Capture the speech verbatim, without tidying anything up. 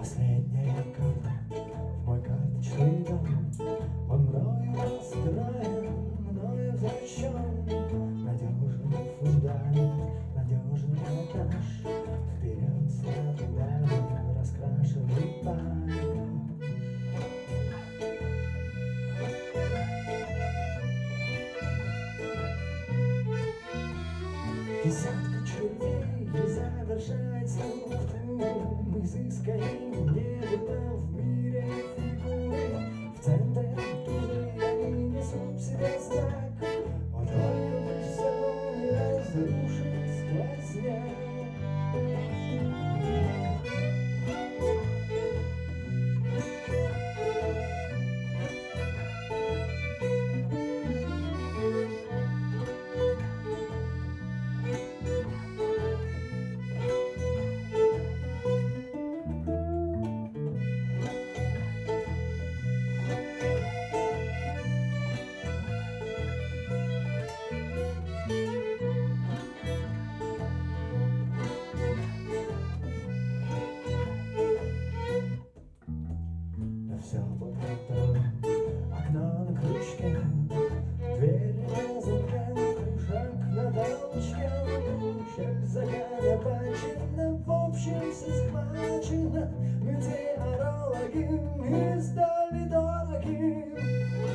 Последняя карта в мой карточный дом. Он мною настроен, мною защищен. Надежный фундамент, надежный этаж. Вперед снятый раскрашенный пай. Десятка червей завершает структуру. Изысканней не было в мире фигуры. В центре тузы они несут в себе знак. Вот только бы все не разрушить сквозняк. Все под контролем, окно на крючке, дверь на замке, шаг на толчке. Щель законопачена, в общем все схвачено. Мы те орологи, издали дороги.